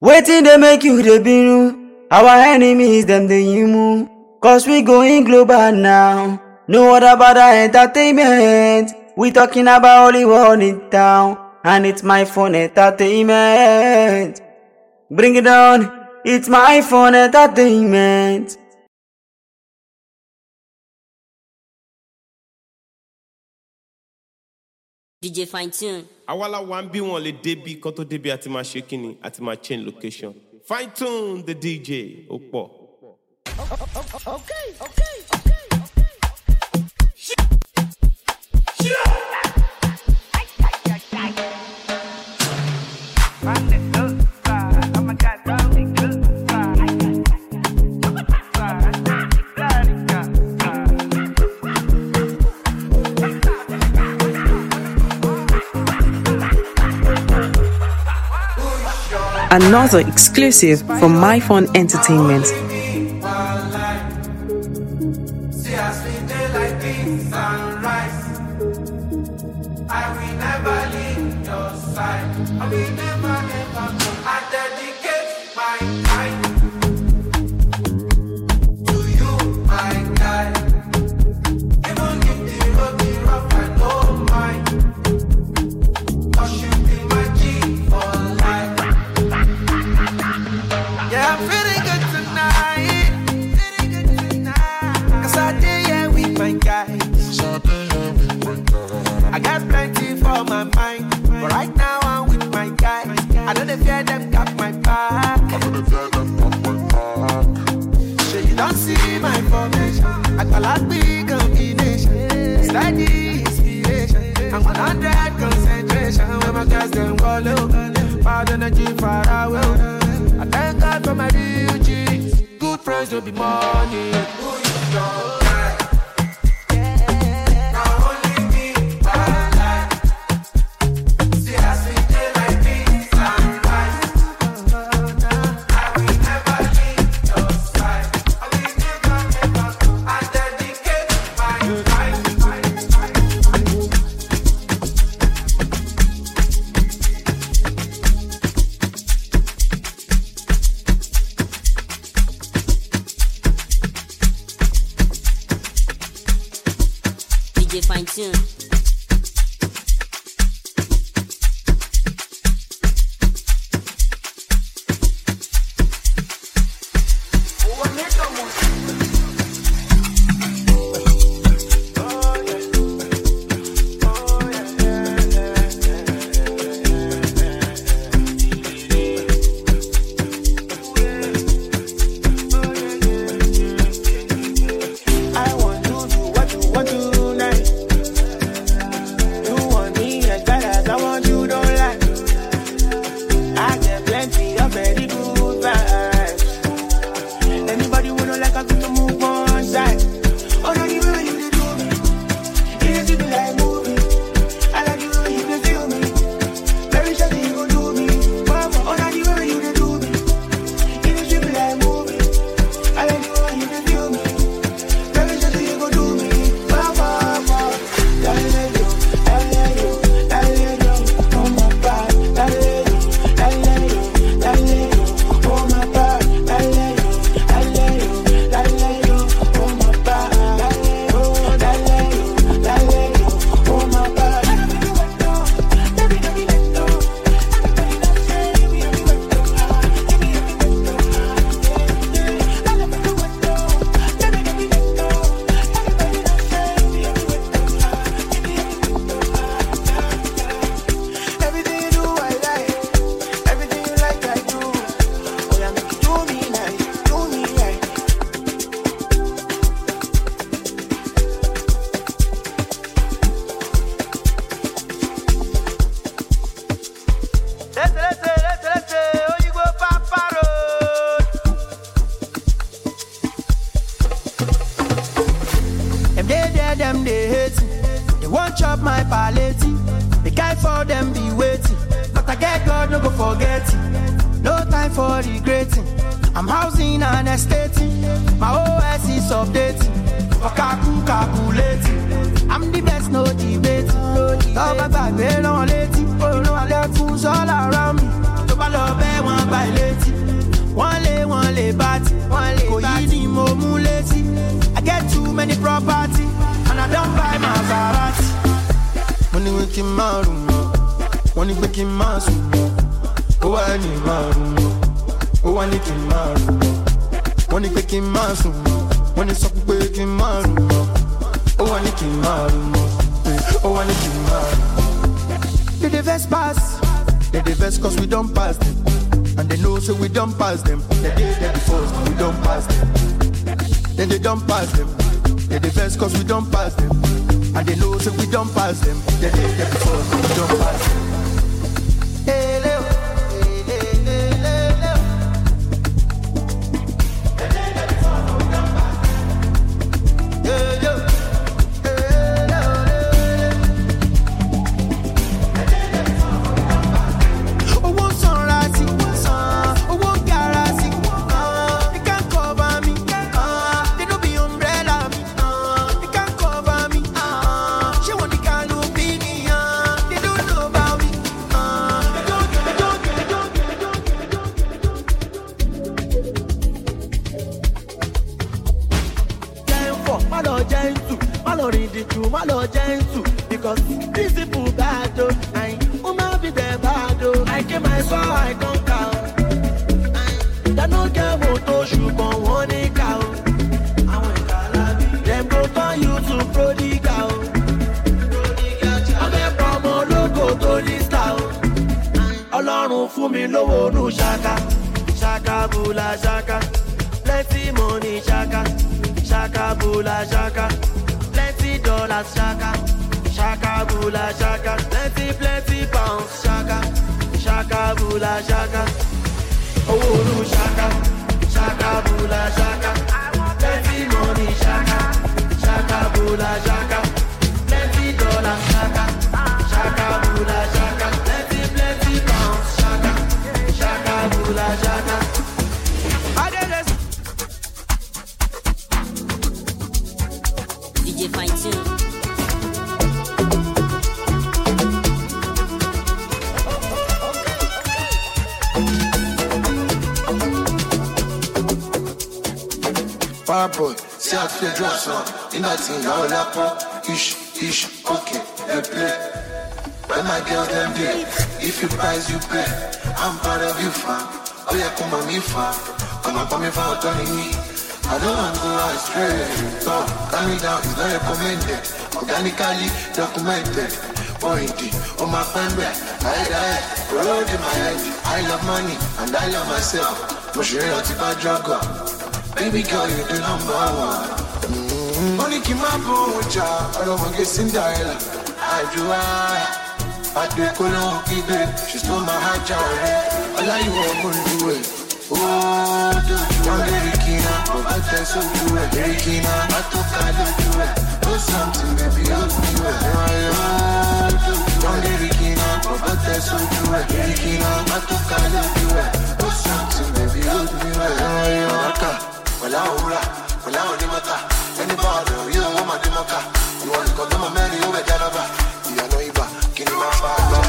Waiting they make you the binu. Our enemies them the yimu. Cause we going global now. No other about our entertainment. We talking about Hollywood in town. And it's my phone entertainment. Bring it down. It's my phone entertainment. DJ Fine Tune. Awala 1B1 le débit quand au débit àti ma shakini àti ma chain location. Fine Tune the DJ. Opo. Okay. Another exclusive from My Phone Entertainment. DJ Fine Tune. Them they hate me. They won't chop my palette. The guy for them be waiting. But I get God no go forget it. No time for regretting. I'm housing and estating. My OS is updating. For calculating. I'm the best, no debating. Love my back, they don't let it. Oh no, I left fools all around me. To my love, one by late. One ní kí n máa rùn mọ́, wọ́n ní pé kí n máa sùn mọ́. Ó wá ní máa rùn mọ́, ó wá ní kí n máa rùn mọ́. Wọ́n ní pé kí n máa sùn mọ́, wọ́n ní sọ pé kí n máa rùn mọ́. Ó wá ní kí n máa rùn mọ́, ó wá ní kí n máa rùn mọ́. They vex pass, they vex cause we don't pass them. And they know so we don't pass them. They did them before, so we don't pass them. Then they don't pass them. They vex cause we don't pass them. And they know so we don't pass them. They did them before, so we don't pass them. Hey, Leo. Because these people bad, oh, I be the bad, oh. I came my soul, I don't count. That no care moto shoot on one cow. Them go turn you to prodigal. I'm a promo logo to list out. Ọlọ́run fún mi lówó nù ṣaka. Ṣaka bula ṣaka. Plenty money ṣaka. Ṣaka bula ṣaka. Plenty dollars shaka, shaka bula shaka, plenty pounds shaka, shaka bula shaka, oh no shaka, shaka bula shaka, plenty money shaka, shaka bula shaka, plenty dollars shaka, shaka bula shaka, plenty pounds shaka, shaka bula shaka. DJ Fine Tune. Fireboy, see how to drop some. In that thing, now lap up. Ish, okay, they play. When my girl them day, if you price, you pay. I'm proud of you, fam. Oh yeah, come on me, fam. Come on me, fam, turning me. I don't want to go astray. So, calm me down, it's not recommended. Organically documented. Pointy, on my friend back. I rolled in my head. I love money, and I love myself. But she ain't if I drug up. Baby girl, you're the number one. Money keep my bone, child. I don't want to get Cinderella. I do it, keep it. She stole my heart, child. All I want to do it. Oh, do you want the Rikina? But that's so do it. Rikina, I took I do it. Do something, baby, I'll do it. Oh, do you want the Rikina? But that's so do it. Rikina, I took I do it. Do something, baby, I'll do it. Well, I only matter. Anybody, you don't want my demoka. You want to come to my man, you will get over. You know, Iba, can you not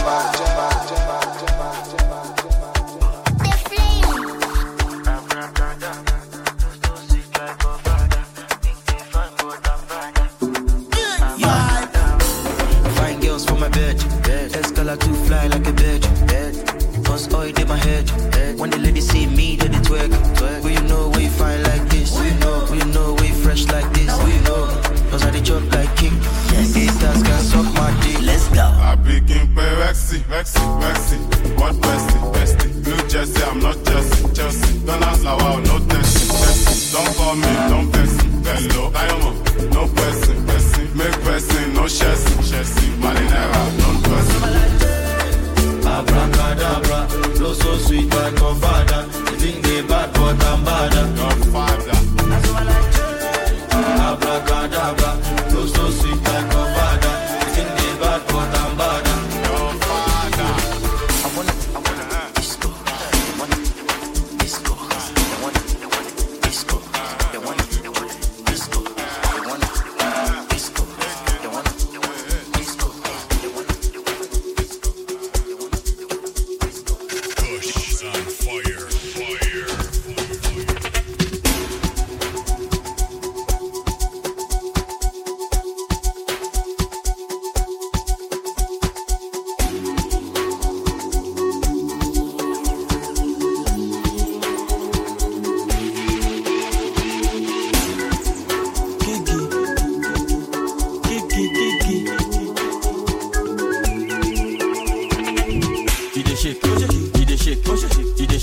Fine girls for my bed. Escala to fly like a bird. Cause oil in my head. When the ladies see me, they twerk. Will you know we fine like this? Will you know we fresh like this? Will you know? Cause I dey chop like king. Haters can suck my dick. Let's go. I begin play Rexy. What bestie? Blue Jersey, I'm not Chelsea. Don't ask like wow, no testing. Don't call me, don't person. Hello, Diamond, no person. Make person, no chassis. Marinera, non-person. Abracadabra, flow so sweet like my father. You think they bad, but I'm badder. Your father. Abracadabra, flow so sweet like my father. You think they bad, but I'm badder. Your father. I wanna disco. I wanna disco. I wanna disco. I wanna disco. I wanna disco. I wanna disco.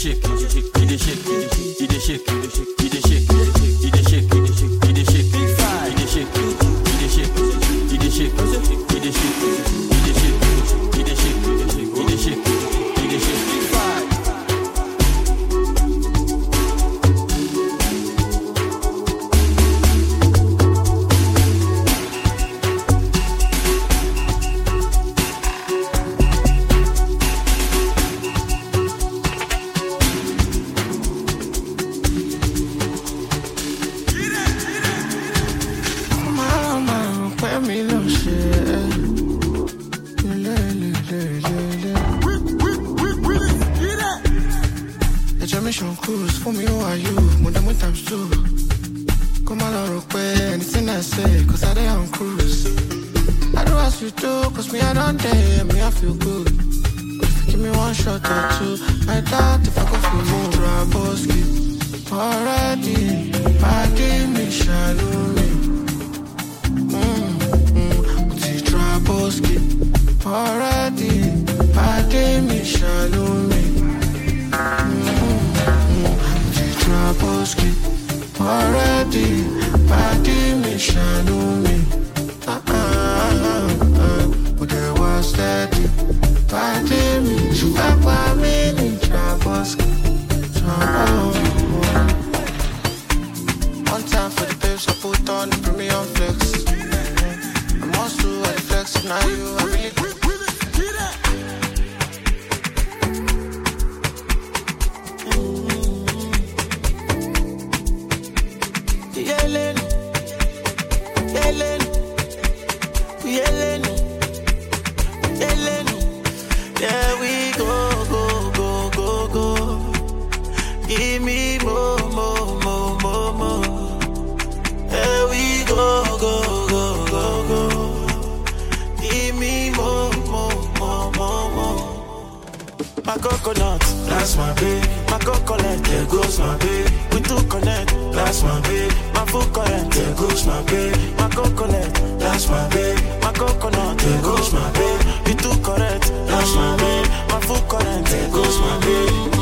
shake, you dey shake, you dey shake, you dey shake, you dey shake, you dey shake, you dey shake, you dey shake, you dey shake, you dey shake, you dey shake, you dey shake, you dey shake, you dey shake, you dey shake, you dey shake, you dey shake, you dey shake, you dey shake. Cruise for me, who are you? More than one times two. Come on, I'll anything I say, cause I dey on cruise. I do as you do, cause me, I don't dare, me, I feel good. But if you give me one shot or two, I doubt if I go feel more. Raboski, already, I me, shallow me. Raboski, already, I me, shallow me. Traboski, already, body me, shadow me. But there was steady, body me, so I mean, Traboski. One time for the babes, I put on the premium flex. I'm also at the flex, now you are really good. My coconut, that's my baby. My coconut, there goes my baby. We do connect, that's my baby. My full current, there goes my baby. My coconut, that's my baby. My coconut, there goes my baby. We do correct, that's my baby. My full current, there goes my baby.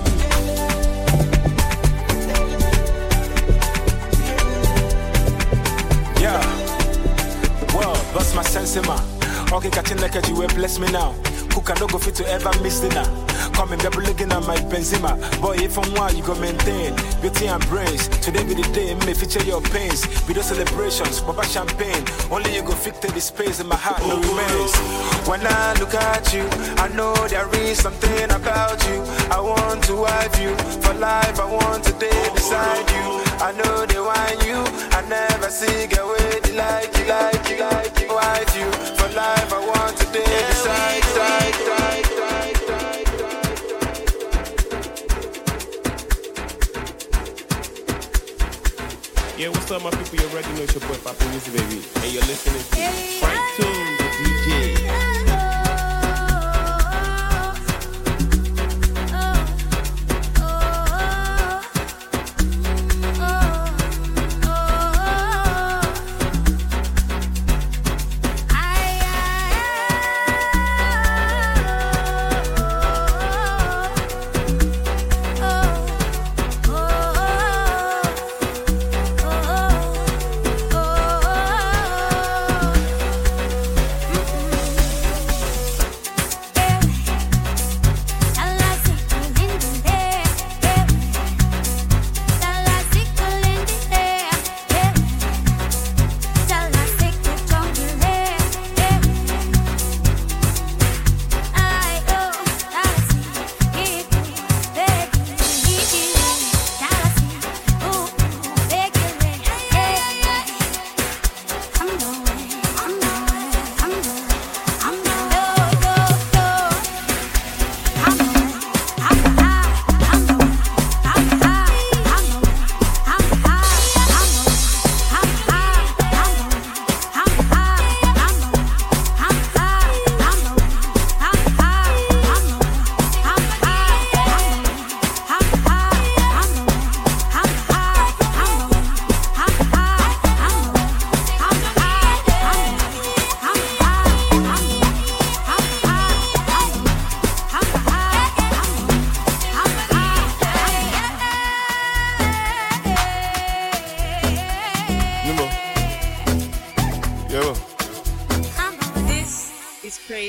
Yeah, well, that's my sense, man. Okay, catching like you will bless me now. Cook and no go fit to ever miss dinner. Come and double looking at my Benzema. Boy, if I'm wild, you go maintain beauty and brains. Today be the day, may feature your pains. Be those celebrations, Papa champagne. Only you go fit the space in my heart, no remains. When I look at you, I know there is something about you. I want to wife you for life. I want to stay beside you. I know they want you. I never see get away. They like you, like you, like you. Wife you for life. I want to stay beside you. Yeah, what's up, my people? You already know it's your boy, Papa Music, baby. And you're listening to Fine Tune, the DJ.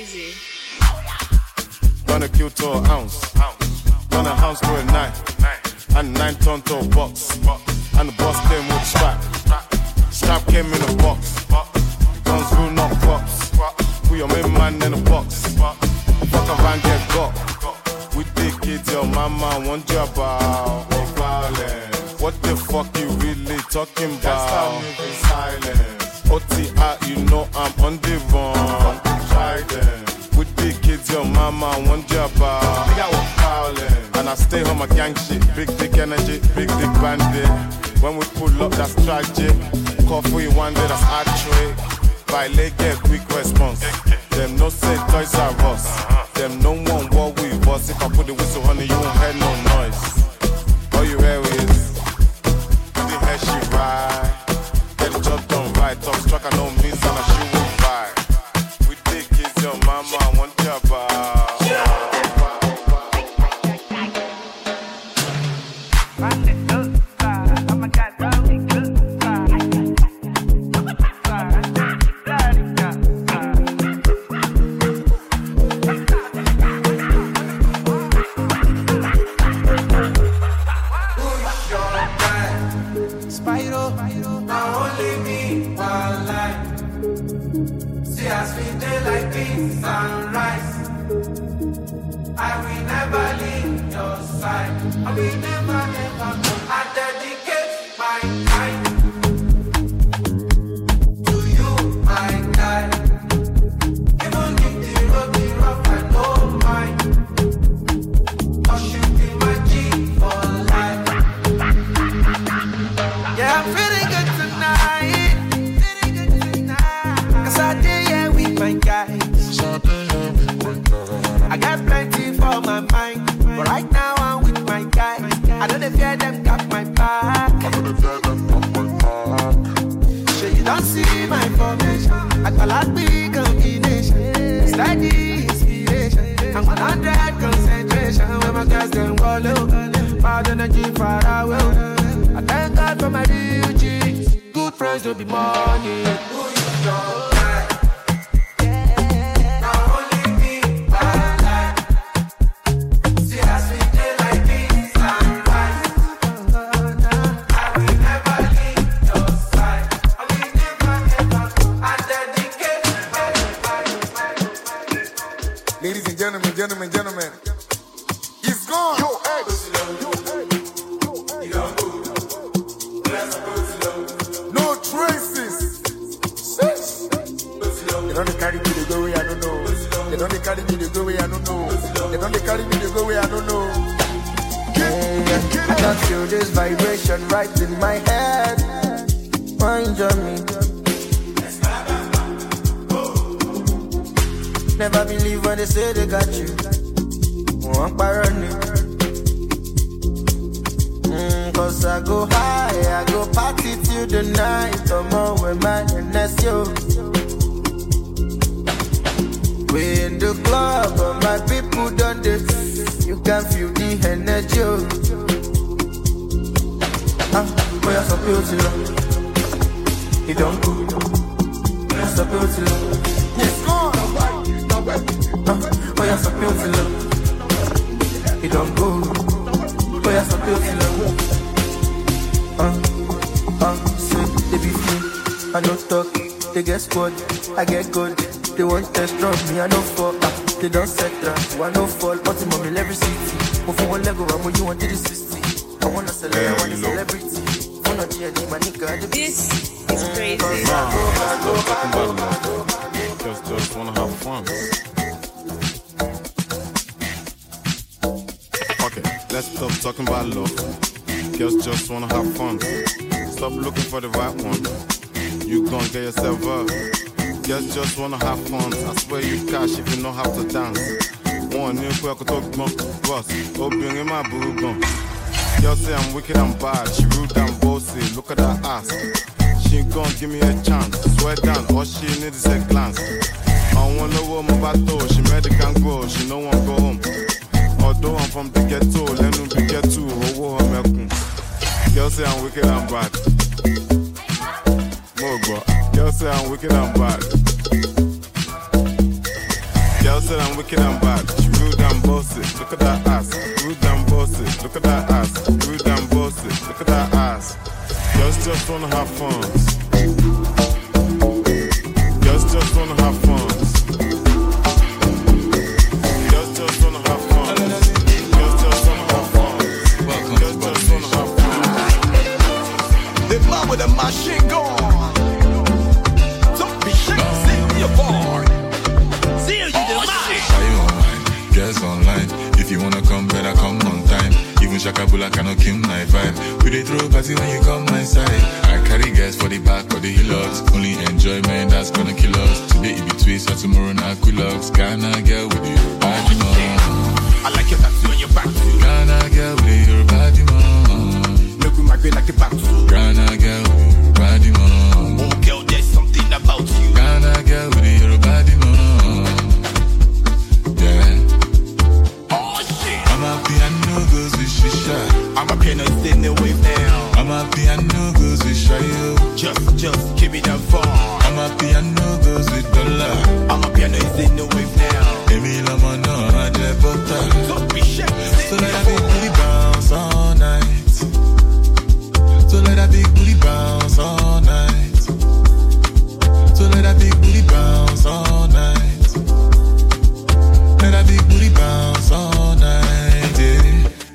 crazy. Gonna kill to an ounce. Gonna house to a 9. And 9 ton to a box. And the boss came with strap. Strap came in a box. Guns rule not cops. Put your main man in a box. Fuck a van get got. We think it's your mama want you about violence. What the fuck you really talking about? Silence. OTI, you know I'm on the run. Try them. We think it's your mama want you about violence. And I stay home my gang shit. Big dick energy, big dick bandit. When we pull up, that's tragic. Coffee one day, that's our trade. By leg, get quick response. Them no say toys are us. Them no one what we was. If I put the whistle on it, you won't hear no noise. All you hear is the hair she ride. Get the job done right. Top struck, I know me, son, she will ride. We think it's your mama, I want your bar. Gentlemen, he's gone. Yo, hey. No traces. They don't carry me to go where I don't know. They don't carry me to go where I don't know. They don't carry me to go where I don't know. I can feel this vibration right in my head. Mind me. Never believe when they say they got you. One cause I go high, I go party till the night. Come on with my NSO. We in the club, but my people done this. You can feel the energy. Boy, I'm so beautiful. It don't go. I'm so beautiful. It's gone. Boy, I'm so beautiful. It don't go. Boy, I'm so beautiful. Say they be free. I don't talk. They get squad. I get good. They want test from me. I don't fall. They don't set that. I don't fall. But in my every city. But for one leg over, when you want to the 60. I want to celebrate. I want a celebrity. This is crazy. Just wanna have fun. Okay, let's stop talking about love. Girls just wanna have fun. Stop looking for the right one. You gon' get yourself up. Girls just wanna have fun. I swear you cash if you know how to dance. One new quick to talk boss. Open in my boo gun. Girl say I'm wicked and bad. She rude and bossy. Look at her ass. She gon' give me a chance. Swear down, all she need is a glance. I wanna know what my battle. She made the can go. She no one go home. Although I'm from the ghetto, let me be ghetto. Girl say I'm wicked and bad. Girl say I'm wicked and bad. said I'm wicked and bad. She rude and bossy. Look at that ass. Rude and bossy. Look at that ass. Rude and bossy. Look at that ass. Just wanna have fun. Just wanna have fun. Just wanna have fun. Just wanna have fun. Welcome just wanna have fun. The man with the machine gun. Don't be shy, see your boy. See you the man. Are you online? Girls online. If you wanna come, better come on time. Even Shakabula cannot kill my vibe. We dey throw party when you come my side. I carry gas for the back of the hillocks. Only enjoyment that's gonna kill us. Today it be twist, or tomorrow now Quilocks. Ghana girl with you, body man. I like your tattoo on your back too. Ghana girl with your body man. Make we migrate like the back too. Ghana girl with your body man. Oh girl, there's something about you. Ghana girl with your body man. Yeah. Oh shit. I'm a piano goes with shisha. I'm a piano in the wave now. I'm a piano goes with shayo. Just give me that far. I'm a piano goes with dollar. I'm a piano in the wave now. Emila mano aje butter. Don't be shy. So let that big booty bounce all night. So let that big booty bounce all night. So let that big booty bounce all night. Let that big booty bounce all night. Yeah.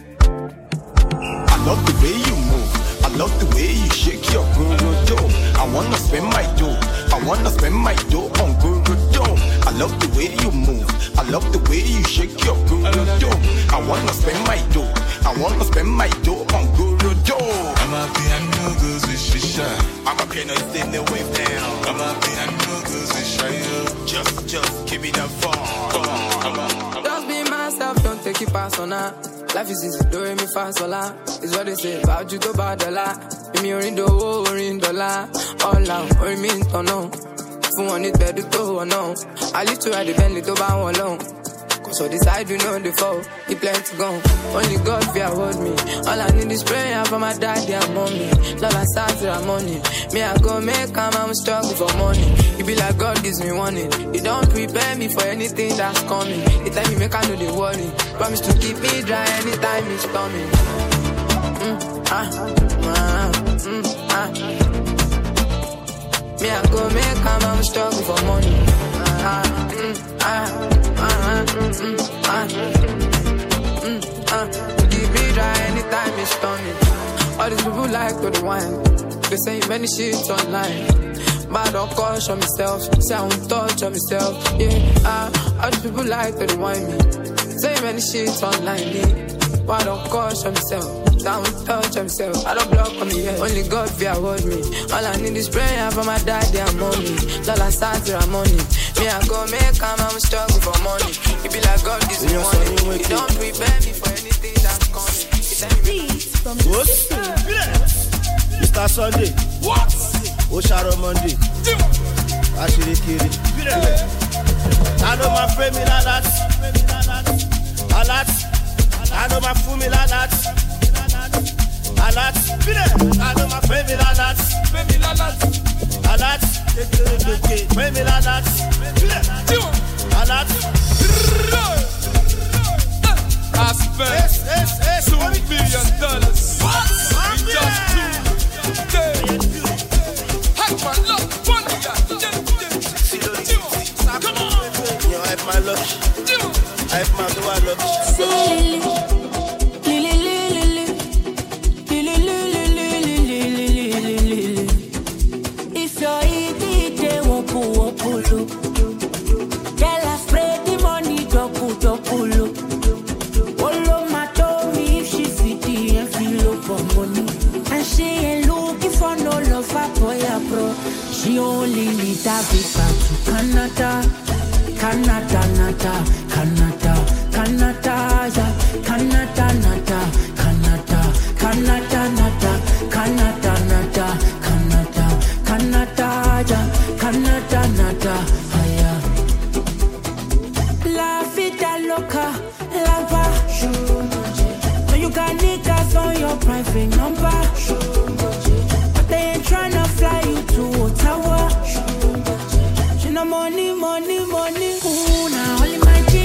I love the way you move. I love the way you shake your guru dough. I wanna spend my dough. I wanna spend my dough on guru dough. I love the way you move. I love the way you shake your guru dough. I wanna spend my dough. I wanna spend my dough on guru dough. I'm a piano goes with shisha. I'm a piano in the wave now. I'm a piano goes with shayo. Just give me that far. Just be myself, don't take it personal. Life is easy, do me fast, voila. It's what they say about you, go bad, dollar. Me or in the war, or in dollar. All out, or in me, don't know. Who want it better to or no? I live to ride the Bentley to buy one alone. Cause all this I do know the fall, he plan to go. Only God fear hold me. All I need is prayer for my daddy and mommy. Lord, I start to have money. Me, I go make come, I'm struggle for money. It be like God gives me warning. He don't prepare me for anything that's coming. He tell me make I know the worry. Promise to keep me dry anytime it's coming. Me, I go make come, I'm struggle for money. Keep me dry anytime it's stormy. All these people like to the wine. They say many shit online. But I don't caution myself. Say I won't touch on myself. Yeah, all these people like to the wine me. Say many shit online. But I don't caution myself. I won't touch on myself. I don't block on me yet. Only God fear hold me. All I need is prayer for my daddy and mommy. Lord, I start to have money. Me, I go make come, I'm struggle for money. It be like God gives me money. He don't prepare me for anything that's coming. What? Mr. Sunday. What? Osharo Monday. Ashiri Kiri. I know my friend me like that. A lot. I know my fool me like that. A lot. I know my friend me like that. A lot. Friend me like that. A lot. I spent $2 million. What? In just 2 days. Hack my luck, one Come on. You know, hype my luck. Hype my do I luck. If you're eating, they won't pull. Tell us spread the money, double. She ain't looking for no love for your bro. She only needs a visa to Canada, yeah. Canada, yeah. La vida loca, lava. So you got niggas on your private number. They ain't tryna fly you to Ottawa. She no money. Ooh, now only my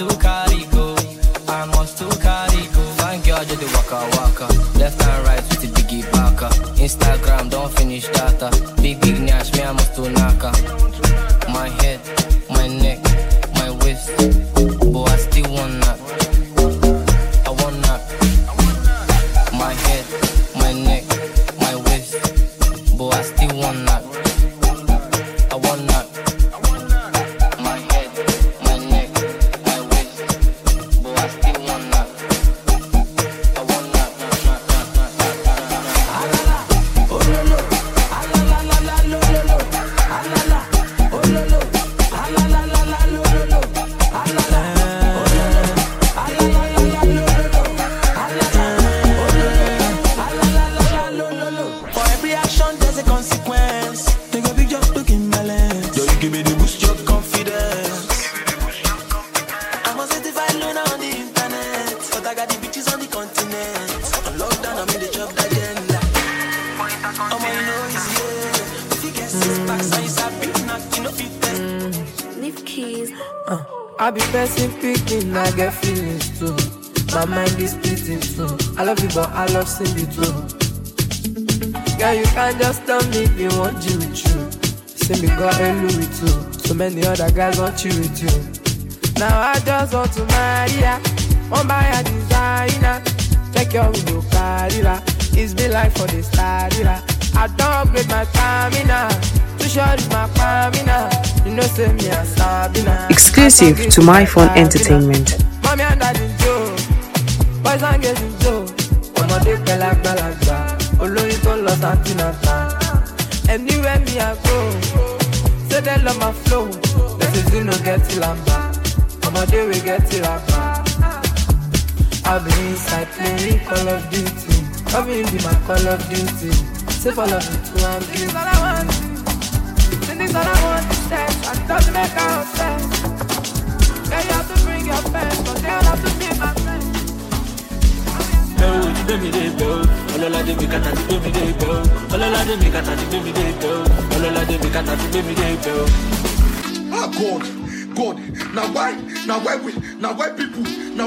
to carry go. I must to carry go. Thank God you the waka waka. Left and right with the biggie baka. Instagram don't finish data. Big nash, me I must to naka. My head, my neck, my waist. But I still want that. I want that. My head, my neck, my waist. But I still want that. I want that. My head, my neck, my waist. But I still want that. I want that. Oh no no, ah la la la la lo lo lo, ah la la, oh no no, ah la la la la lo lo lo, ah la la, oh no no, ah la la la la lo lo lo, ah la la, oh no no, ah la la la la lo lo lo. For every action there's a consequence. Take a picture, look in balance. Yo, you give me the boost, your confidence. I'm a certified loner on the internet, but I got the bitches on the continent. On lockdown, I'm in the job agenda. I'm on noise, yeah. If you get 6 packs, I use a big knock, you know fit test. Leave keys. I be person picking, I get feelings too. My mind is splitting too. I love you, but I love singing too. Girl, you can't just tell me if you want you with you. Say me got a Louis too. So many other guys want you with you. Now I just want to marry ya. One buy a designer. Check your window, carriera. It's been like for the starter. I don't upgrade my stamina. Too short is my stamina. You know, say me a Sabina. Exclusive to My Phone Entertainment. Mommy and daddy Joe. Boys and girls in Joe. Ọmọdé pẹ̀lú àgbàlagbà. Olóyin tó lọ Santinata. Anywhere me I go. Say they love my flow. This is you no get till I'm back. Ọmọdé we get till I'm back. I'll be inside playing Call of Duty. Loving be my Call of Duty. Say for love me too and give. This is all I want. This is all I want to say. I doesn't make out sense. Girl, you have to bring your friends, but they all have to be my friends. Baby, they go. All of them make a tattoo, baby, they go. All of them make a tattoo, baby, they go. All of them make a tattoo, baby, they go. Oh God, now why people know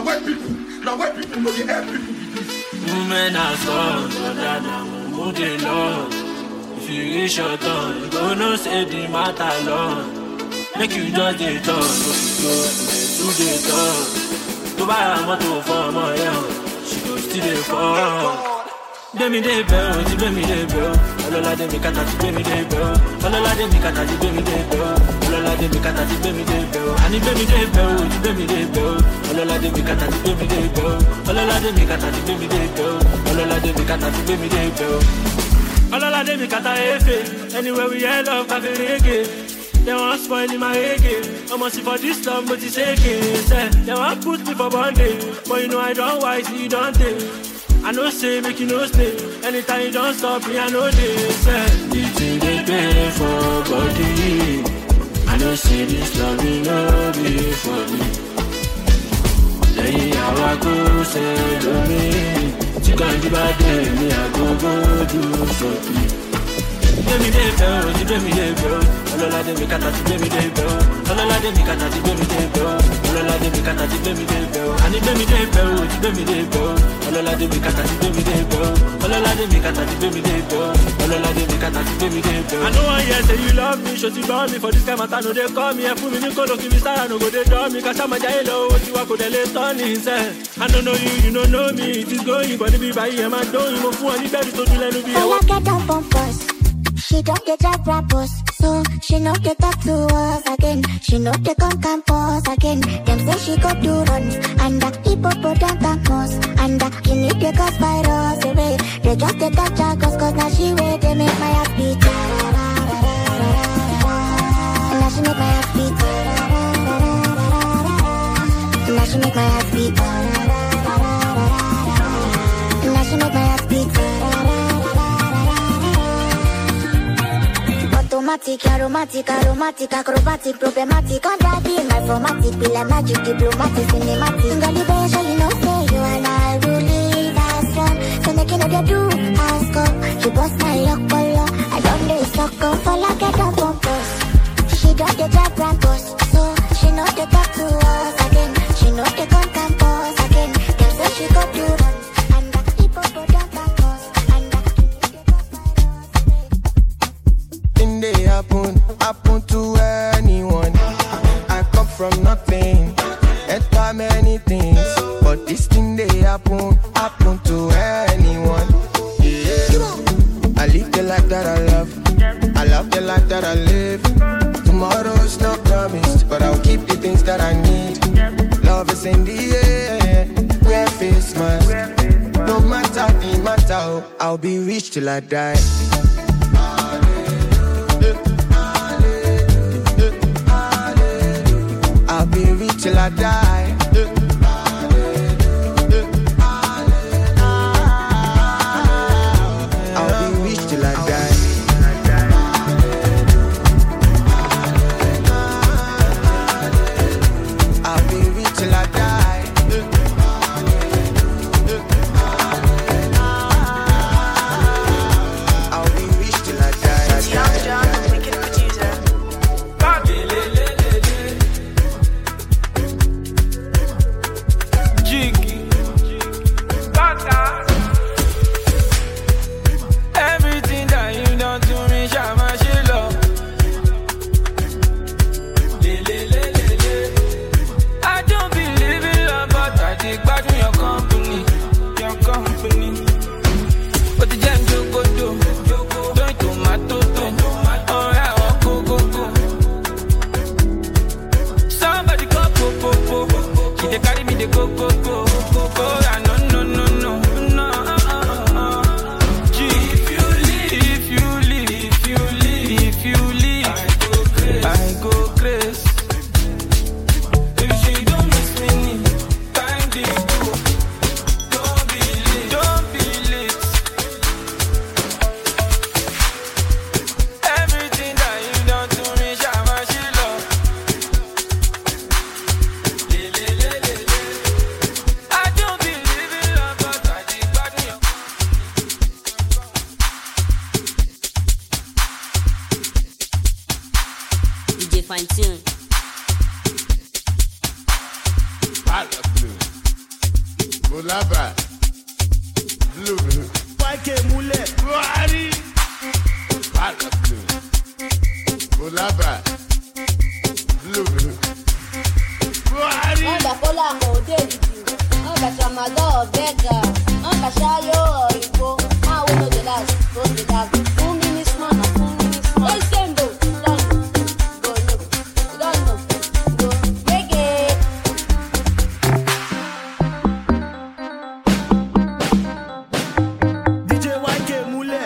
the air people with this? Women are strong, but I'm moving long. If you reach your turn, you gonna say the matter long. Make you just the turn, do the turn. To buy a motor for my young. She goes to the fall. Baby, they bell, baby, they bell. All of them make a tattoo, baby, they bell. All of them make a tattoo, baby, they bell. All of them make a tattoo, baby, they bell. And baby, they bell, baby, they bell. All of them make a tattoo, baby, they bell. All of them make a tattoo, baby, they bell. All of them make a tattoo, baby, they bell. All of them make a tattoo, anywhere we head love, cafe reggae. They want spoil in my reggae. I'm must for this love, but it's shaking. They want put me for bondage, but you know I don't wise, you don't take. I know say make you no stay. Anytime you don't stop me, I know this. It's in the pay for body. I know say this love will not be for me. Lay how I go say to me. Chicken the bad day, me I go do something. Baby, they bell, baby, they bell. All of them make a tattoo, baby, they bell. All of them make a tattoo, baby, they bell. All of them make a tattoo, baby, they bell. And baby, they bell, baby, they bell. All of them make a tattoo, baby, they bell. All of them make a tattoo, baby, they bell. All of them make a tattoo, baby, they bell. I know I hear say you love me, show you love me. For this kind of time, no they call me. If me Nicolo, give me star, no go they draw me. Cause I'm a jailo, what you are go they let on inside. I don't know you don't know me. It is going, but if you buy him, I don't. You move on, you better to do let me be. All I get on bumpers. She don't get job rappers, so she no get talk to us again. She no take on campus again. Them say she go do runs, and the hippopotamus campus, and the guinea take us virus away. They just take a cause now she wait, they make my heart beat. And now she make my heart beat. And now she make my heart beat. And now she make my heart beat. Automatic, aromatic, acrobatic, problematic, under the informatic, pillar magic, diplomatic, cinematic. Girl, you better you know say you and I will leave as one. So make you know they do ask up. You bust my luck, color. I don't do suck up for like a dumb bumpers. She don't get job rappers, so she know they talk to us again. She hands in the air, wear face mask. No matter the matter, I'll be rich till I die. I'll be rich till I die. I'll be rich till I die. I'll be rich till I die. I'll be rich till I die. It's Young John, the wicked producer. Jiggy. Everything that you done to me, Shama Shilo. I don't believe in love, but I take back in your company. Your company. But the jam you go do. Don't tomato. Oh, yeah, go. Somebody go. She dey carry me, they go. Oh, yeah, no. If you leave, I go crazy. If she don't miss me, time to go. Don't be late. Everything that you done to me, Shama Shilo. I don't believe in love, but I dig back me up. DJ Fine Tune. Pala blue. Bolaba. Blue. YK Mule. Buhari. Pala blue. Bolaba. Blue. Buhari. Wọ́n gbà kólà kò dé ìdìbò, wọ́n gbà tramadol ọ̀bẹ́gà, wọ́n gbà ṣáyó ìbò, máa wo lóde láti tó ti dàgbà. Fún mínísítà náà, fún mínísítà. Ó ṣe ń bò, ìdánù, go, gbégé. DJ YK Mule.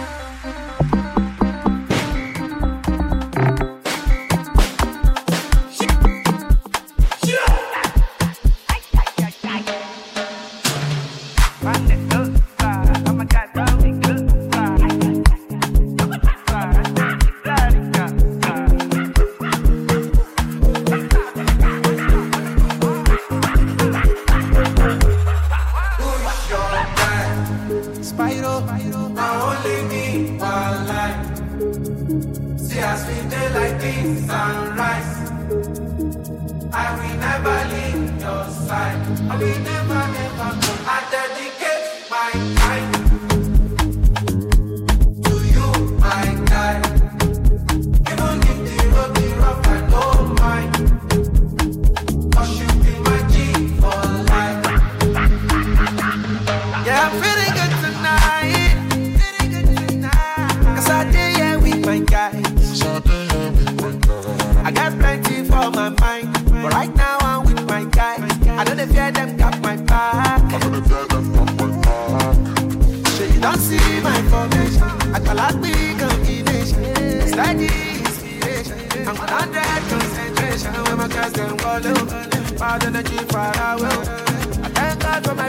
Spyro, I only need one life. See us we day like this sunrise. I will never leave your side. I will never go. I dedicate my time to you, my guy. Even if the road be rough, I don't mind. 'Cause you be my G for life. Yeah, I'm feeling good tonight. Cause I did yeah with my guys. I got plenty for my mind. But right now I'm with my guys. I don't fear them got my back. So you don't see my formation. I call out big combination. Steady inspiration. I'm 100 concentration. When my guys them go low. Bad energy far away. I thank God for my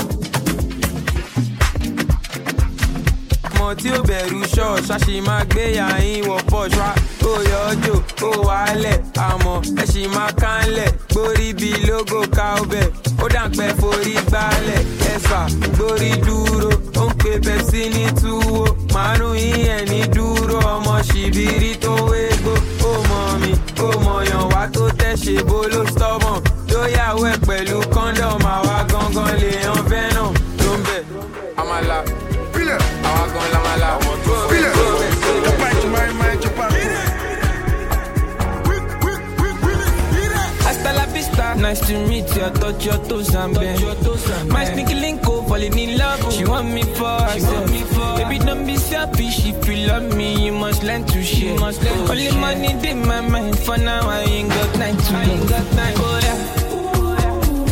ọmọ tí ó bẹ̀rù ṣọ́ọ̀ṣì ṣáṣì máa gbé yàyín wọ pọ́ṣ wá ó yọ ọjọ́ ó wálẹ̀ àmọ́ ẹ ṣì máa kánlẹ̀ gbórí bí lógò cowbell ó dàpẹ́ forí gbálẹ̀ ẹ̀fà gbórí dúró ó ń pe pepsi ní túwó márùn yín ní dúró ọmọ ṣìbírí tó wégbó ó mọ̀ mi ó mọ̀yàn wá tó tẹ̀sẹ̀ bó ló stubborn tó yàwó ẹ̀ pẹ̀lú condom àwa gangan lè yan venom ló ń bẹ̀ àmàlà. Àwa gan la máa la àwọn tó bẹ̀ tó bẹ̀ tó bẹ̀. Hasta la vista, nice to meet you. I touch your toes and bend. My sneaky link falling in love. She want me for herself. Baby, don't be selfish. If you love me, you must learn to share. Only money in my mind. For now, I ain't got time to love. Oh yeah.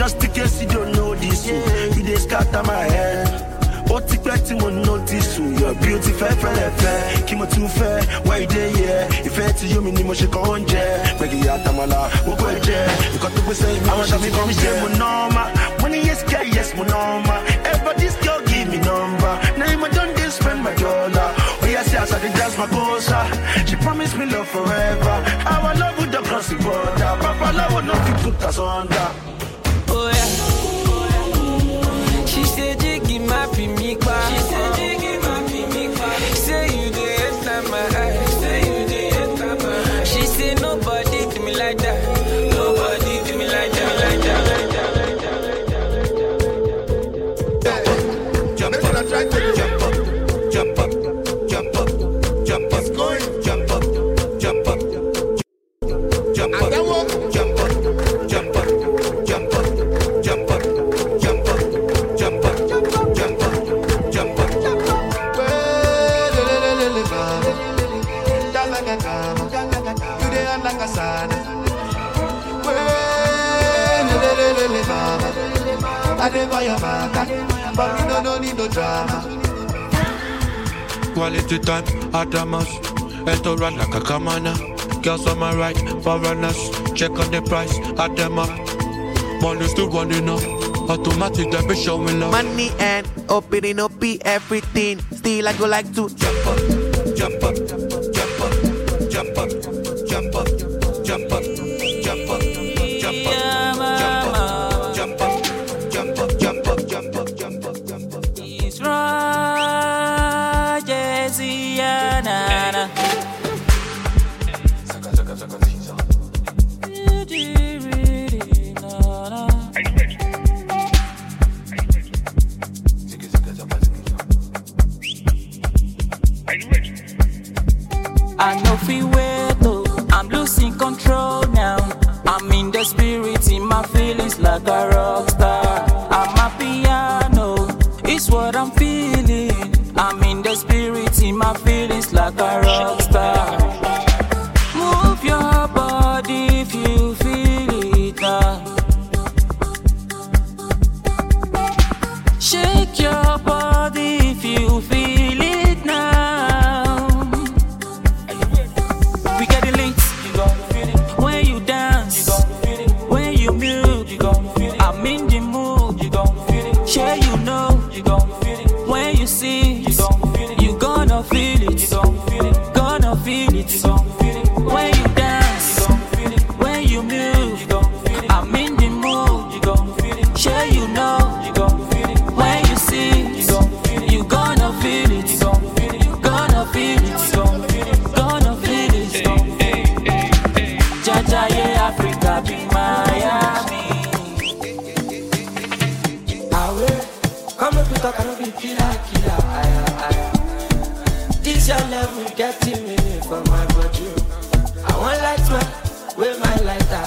Just in case you don't know this, you just scatter my head. What you expect to notice? Your beauty fair, fair. Kimo too fair, why you there? Yeah, if it's you, me mo she konje. Begi atamala, wo kweje. You got to say, I want to be come here, mo normal. When you yes, mo normal. Ever this girl give me number. Now you don't spend my dollar. Oh yes, I did just my cosa. She promised me love forever. Our love would not cross the border. Papa love would not put us under. Oh yeah. She said jiggy my me back. She said jiggy my me back. Say you the enter my eyes. Say you the enter my eyes. She said nobody do me like that. Nobody do me like that. Like that. Jump up, jump up, jump up, jump up, jump up, going, jump up, jump up, jump up, jump up, jump up, jump up, jump up, jump up, jump up, jump up, jump up, jump up. You dey act like a son. I dey buy your back, but you don't need no drama. Quality time, Adamas. Enter run like a kamana. Girls on my right, foreigners. Check on the price, add them up. Money still running up. Automatic, they be showing love. Money and opening up be everything. Still I go like to jump up, jump up, jump up, jump up, jump up, jump up, jump up, jump up, jump up, jump up, jump up, jump up, jump up, jump up. It's right, Jesse and Anna. I know feel wait though, I'm losing control now. I'm in the spirit, in my feelings like a rock star. I'm a piano, it's what I'm feeling. I'm in the spirit, in my feelings like a rock star. Move your body if you feel it now. Shake your body if you feel it now. We getting linked, you gon' feel it. When you dance, you gon' feel it. When you move, you gon' feel it. I'm in the mood, you gon' feel it. Sure you know, you gon' feel it. When you see, you gon' feel it. You gonna feel it, you gon' feel it. Gonna feel it, you gon' feel it. When you dance, you gon' feel it. When you move, you gon' feel it. I'm in the mood, you gon' feel it. Sure you know, you gon' feel it. When you see, you gon' feel it. You gonna feel it, you gon' feel it. You gonna feel it, you gon' feel it. Gonna feel it, you gon' feel it. Jaja, yeah, Africa be Miami. Away, come up with a kind of killer. This your level getting me for my body. I want light man, with my lighter.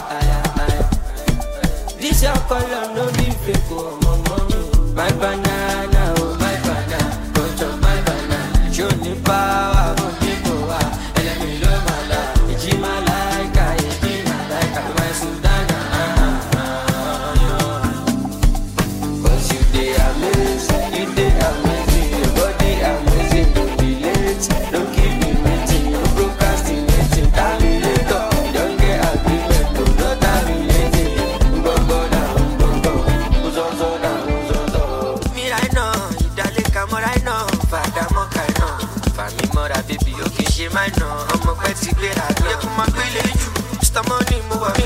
This your color, no be fake, oh, mommy. My banana, oh, my banana. Go chop my banana. Show me power, go power. And let me love my life. It's my like, my Sudana. Cause you dey amazing, your body amazing. Don't be late, don't keep me waiting. No procrastinating, terminator. Don't get agreement, no terminating. Go down. Me right now, you darling, come on right now. Father, mo kai no. Family mother, baby, okay, she might know. I'm a petty great, I know. You come and play you. Stop money, move on.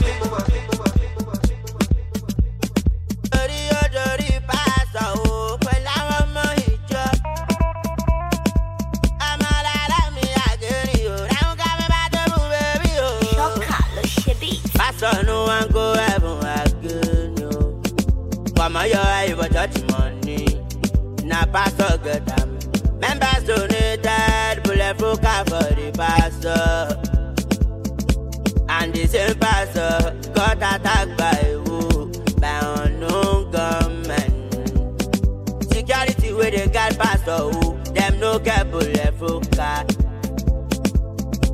No one go heaven again, yo. Come on, your eye, but touch money. Now, pastor, get them. Members donated, bulletproof car for the pastor. And the same pastor got attacked by who? By unknown gunmen. Security where they got pastor who? Them no care bulletproof car.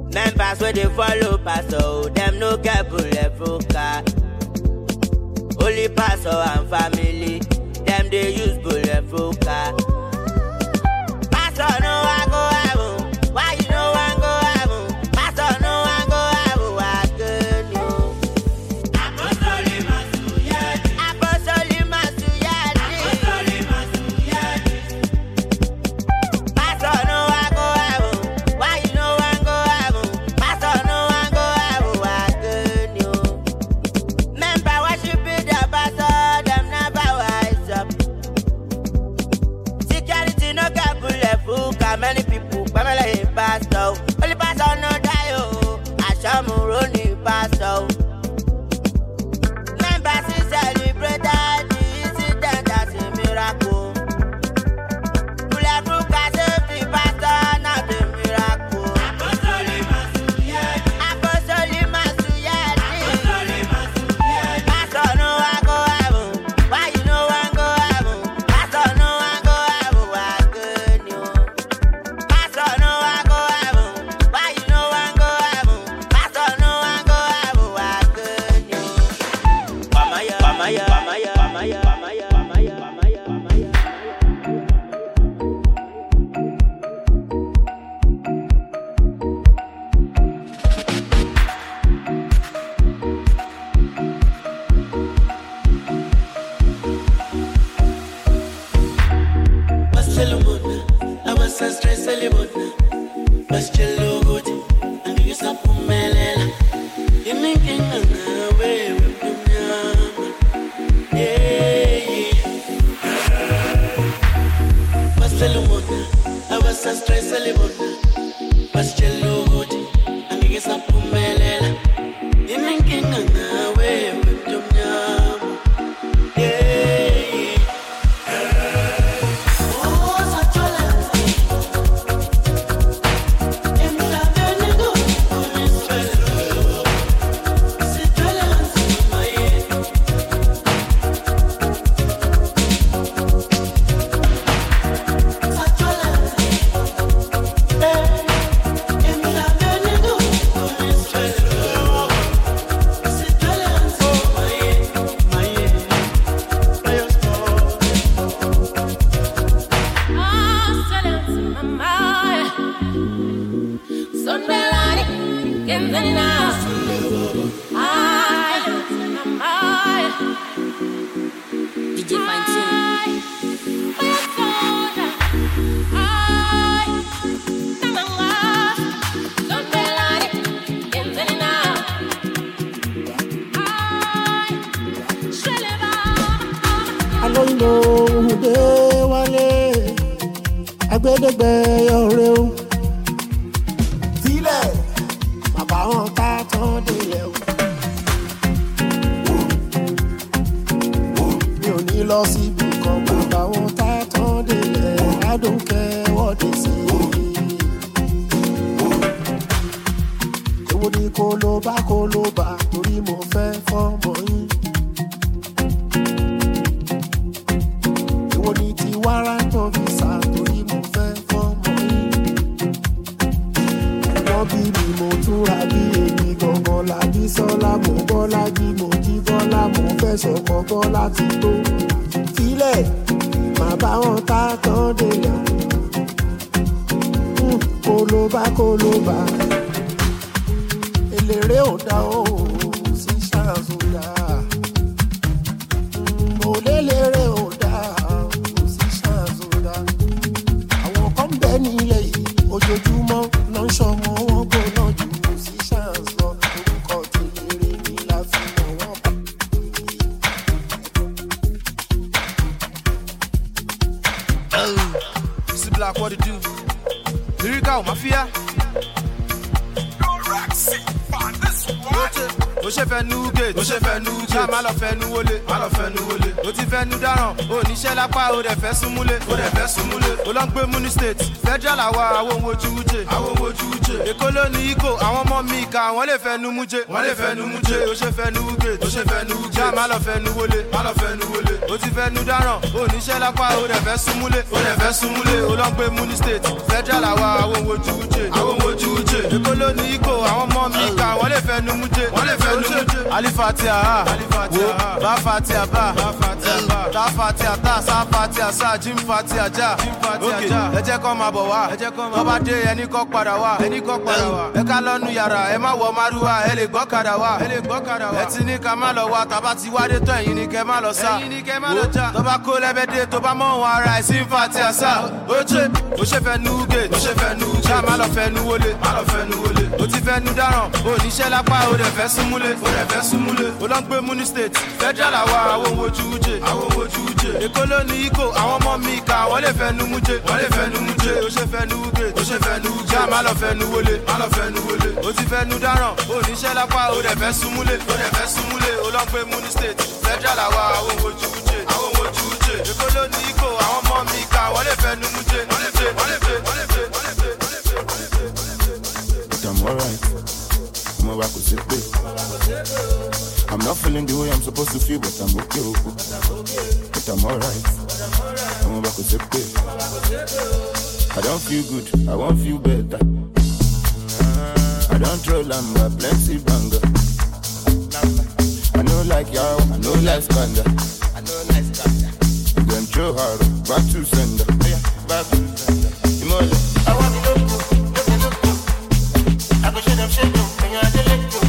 Members where they follow pastor who? Them no care bulletproof car. Only pastor and family, them they use bullet for car. Pastor no I go heaven, why you no one go heaven? Pastor no one go heaven, I can you. Apostoli Masuyadi, Apostoli Masuyadi, Apostoli Masuyadi. Pastor no I go heaven, why you no one go heaven? Pastor no one go heaven, I can you. Member worship the pastor, them never wise up. Security no get bullet proof, many people family in pastor. Only pastor no die oh, Ashamuroni pastor. Members celebrate the incident as a miracle. Bullet proof can save the pastor, not a miracle. Apostoli Masuyadi, Apostoli Masuyadi, Apostoli Masuyadi. Pastor no I go heaven, why you no one go heaven? Pastor no I go heaven, why good you? Pastor no I go heaven, why you no one go heaven? Pastor no I go heaven, why good you? Pamaya, pamaya, pamaya, pamaya, pamaya, pamaya, pamaya, pamaya. Barcelona, abasa stress elibona. Bascello godi, angisa pumelela. Ininkinga nawe wemnyama. Yeah. Barcelona, abasa stress elibona. Bascello godi, angisa pumelela. Ininkinga nawe wemnyama. Yeah. DJ Fine Tune. I don't know who they wale. Agbedegbe ọ̀rẹ́ o. Sílẹ̀, bàbá wọn ká tán délẹ̀ o. Mi ò ní lọ síbi kan, bàbá wọn ká tán délẹ̀. I don't care what they say. Èwo ni kó ló bá, torí mo fẹ́ fọ́mọ yín. Èwo ni ti wárántọ̀ visa, torí mo fẹ́ fọ́mọ yín. Wọ́n bí mi mo túra bí èmi gangan làbí sọ́lá, mo bọ́lá jí mo jí bọ́lá, mo fẹ́ sọ̀kọ̀ bọ́lá ti tó. Sílẹ̀, màá bá wọn ká tán délẹ̀. Kó ló bá. Eléré ò dá o, sí ṣáàzù ò dá. Mo léléré ò dá, sí ṣáàzù ò dá. Àwọn kan bẹ nílẹ̀ yìí, ojoojúmọ́ ló ń ṣọmọ wọn gbóná jù sí ṣáàzù lọ. Orúkọ tèléré mi la fi mọ̀ wọ́n pa. See Black, what it do? Lyrical Mafia. Ó ṣe fẹ́ nu gate, ó ṣe fẹ́ nu gate. Ṣá má lọ fẹ́ nu wọlé, má lọ fẹ́ nu wọlé. Ó ti fẹ́ nu dáràn, ó níṣẹ́ lápá, ó dẹ̀ fẹ́ súnmúlé, ó dẹ̀ fẹ́ súnmúlé. Ó lọ ń gbé Muni State, Federal àwa àwọn ohun ojú wúje, àwọn ohun ojú wúje. Èkó ló ní Iko, àwọn ọmọ mi ìka, wọ́n lè fẹ́ nu múje, wọ́n lè fẹ́ nu múje. Ó ṣe fẹ́ nu gate, ó ṣe fẹ́ nu gate. Ṣá má lọ fẹ́ nu wọlé, má lọ fẹ́ nu wọlé. Ó ó ti fẹ́ nu dáràn oníṣẹ́ lápá ó dẹ̀ fẹ́ súnmúlé ó lọ gbé muni state federal àwa àwọn ojú uje èkó ló ní ikó àwọn ọmọ mi kà wọ́n lè fẹ́ nu múje alifatia wo bá fatia bá tá fatia tá sá fatia sá jim fatia já ok ẹ jẹ́ kó máa bọ̀ wá tó bá dé ẹni kó padà wá ẹ ká lọ́nu yàrá ẹ má wọ márùwá ẹ lè gbọ́kadà wá ẹ ti ní ká má lọ wá tàbá ti wádé tó ẹ̀yin ní kẹ́ má lọ sá tó bá kó lẹ́bẹ̀dẹ̀ tó bá mọ̀ wọn ara ẹ̀ sí fatia sá ó ṣe fẹ́ nu gate ṣá má lọ fẹ́ nu wọlé ó ti fẹ́ nu dáràn oníṣẹ́ lápá ó dẹ̀ fẹ́ súnmúlé ó lọ gbé muni state federal àwa àwọn ojú uje èkó ló ní ikó àwọn ọmọ mi kà wọ́n lè fẹ́ nu múje ó ṣe fẹ́ nu gate ṣá má lọ fẹ́ nu wọlé ó ti fẹ́ nu dáràn oníṣẹ́ lápá ó dẹ̀ fẹ́ súnmúlé ó lọ gbé muni state federal àwa àwọn ojú uje èkó ló ní ikó àwọn ọmọ mi kà wọ́n lè fẹ́ nu múje. But I'm alright. I'm not feeling the way I'm supposed to feel, but I'm okay. But I'm alright. I don't feel good, I won't feel better. I don't troll, I'm a plenty banger. I know like y'all, I know like Spanda. Then throw hard, back to sender. I want to look good. I go shake them, and you're the look good.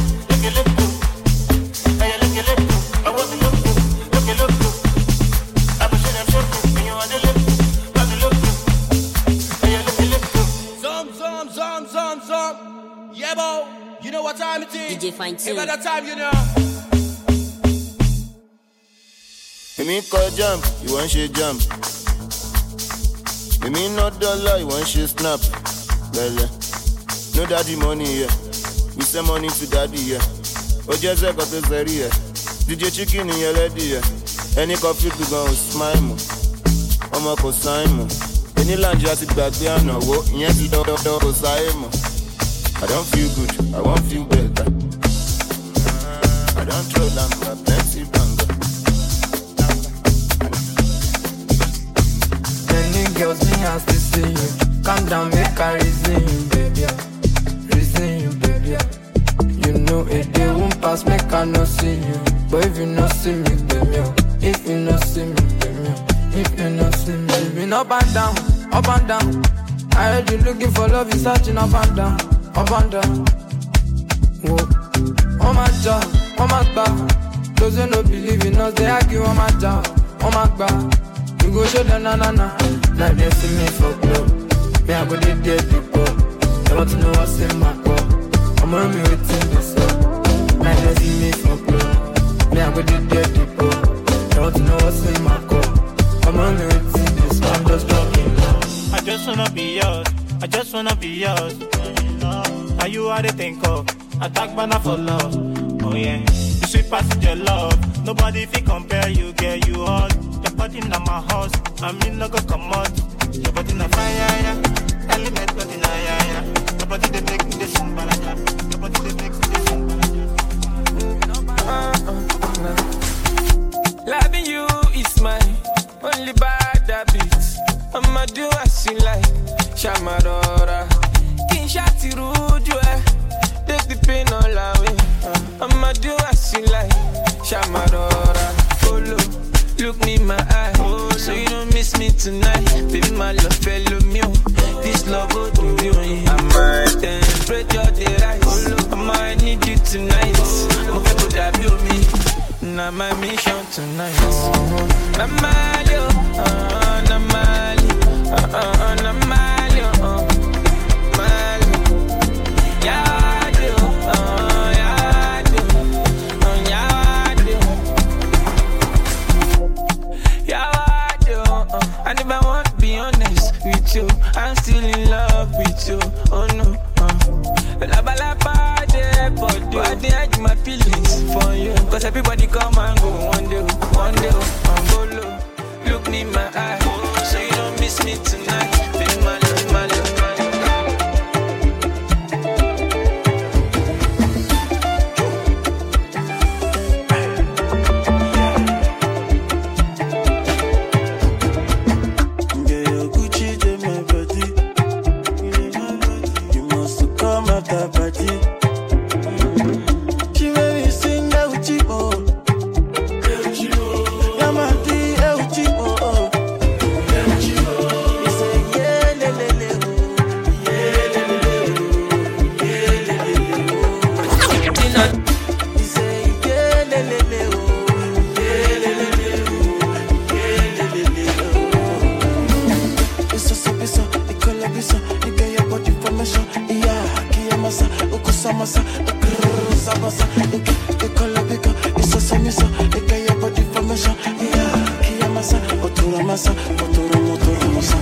And you look good. I want to look good. I go shake them, and you're the look good. And you look good. Zum. Yeah, bo. You know what time it is? DJ Fine Tune. Every other time, you know. Me call jump, you want shit jump. Me not dollar, you want shit snap. Lele. No daddy money, yeah. We send money to daddy, yeah. Ojeze got the zeri, yeah. DJ chicken in your lady, yeah. Any coffee to go smile, mo. Omo ko sign, mo. Any land you have to back there, no. Yes, you don't sign, mo. I don't feel good, I won't feel better. I don't throw them, but plenty banger. Many girls me ask to see you. Calm down, make I reason you, baby. You know it, they won't pass, make I not see you. But if you not see me, baby. If you not see me, baby. If you not see me, you've been up and down. I heard you looking for love, you searching up and down. Whoa. Oh my job, oh my God. Those who don't believe in us, they argue on my job, oh my God. You go show them na. Now they see me for club. Me I go dey dead people. They want to know what's in my cup. I'm on me waiting this up. Now they see me for club. Me I go dey dead people. They want to know what's in my cup. I'm on me waiting this up. I'm just talking love. I just wanna be yours. Now you are the think of. Attack banner for love. Oh yeah. You sweet passenger love. Nobody fi compare you, get you hot. Your body na my horse. I mean no go come out. Your body na fire, yeah. Element body na yeah. Your body they make me the sing balaja. Your body they make me the sing balaja. Loving you is my only bad habit. I'ma do as you like. Shamadora. Kinshati rude, yeah. Take the pain all away. I'ma do as you like. Shamadora. Follow. Look me in my eye, so you don't miss me tonight. Baby, my love fellow me. This love will do you. I might spread your rise. I might need you tonight. I'm gonna grab you me. Now my mission tonight. Namalio, Namali, Namalio, Mali. And if I want to be honest with you, I'm still in love with you. Oh no, but they hide my feelings for you. Cause everybody come and go one day, go low. Look me in my eye, so you don't miss me tonight. Baby, my love, my love, my love. sa, motoro sa.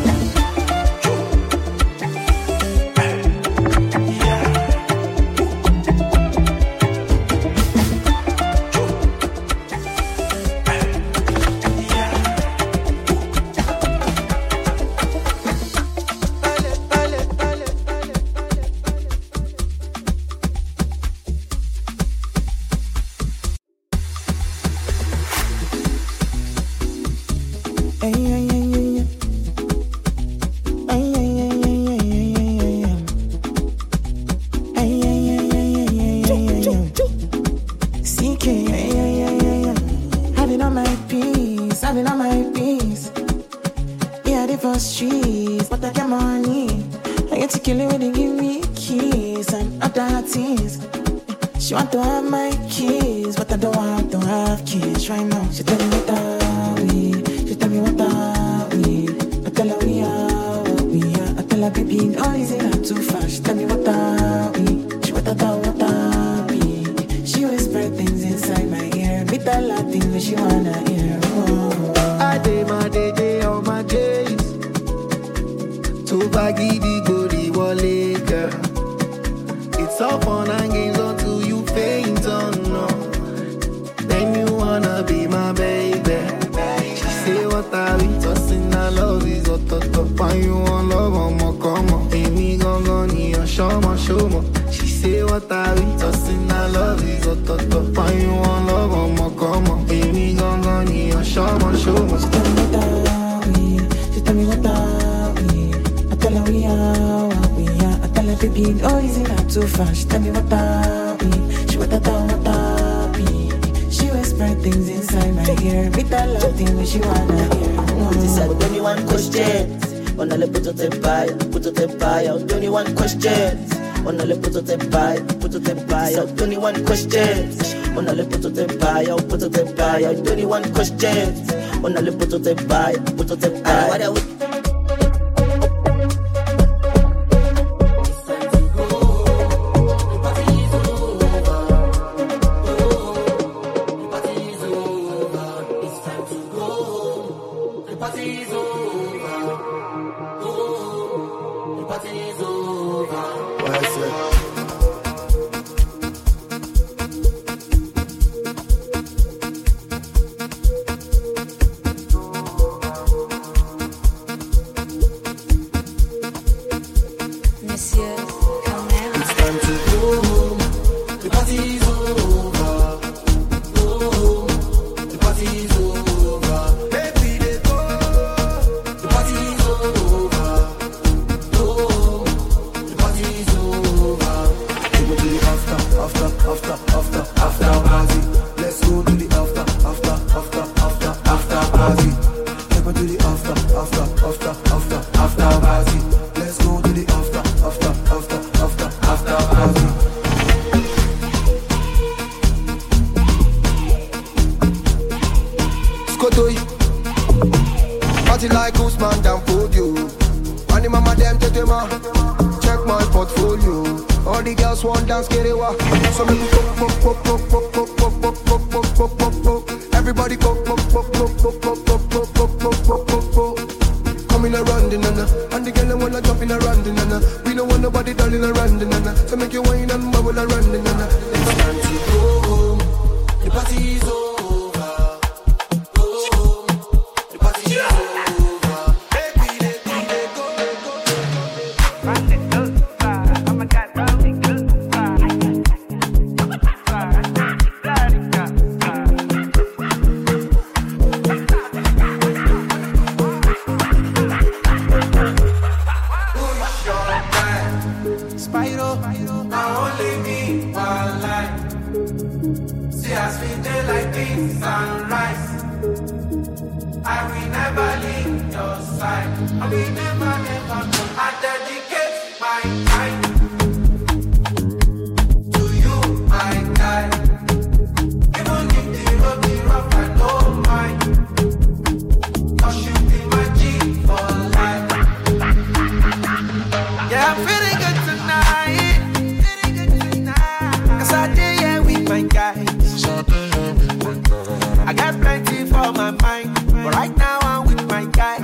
I got plenty for my mind, but right now I'm with my guy.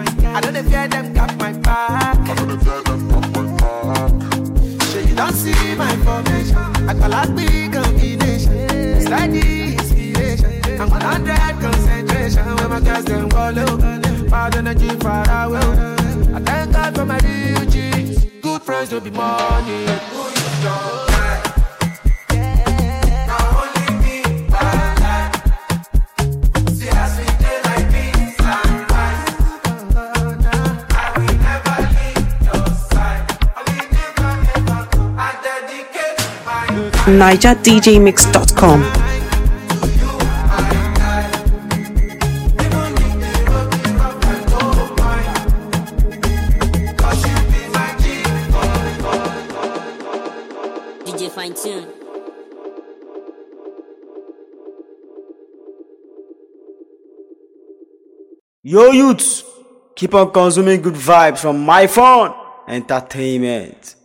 haters them go low. Bad energy far away. I thank God for my real G's. Good friends don't be money. Who you don't like? Now only me, bad life. See as we play like beans and rice. I will never leave your side. I will never, ever. I dedicate my NigerDJMix.com. DJ Fine Tune. Yo, youths, keep on consuming good vibes from my phone entertainment.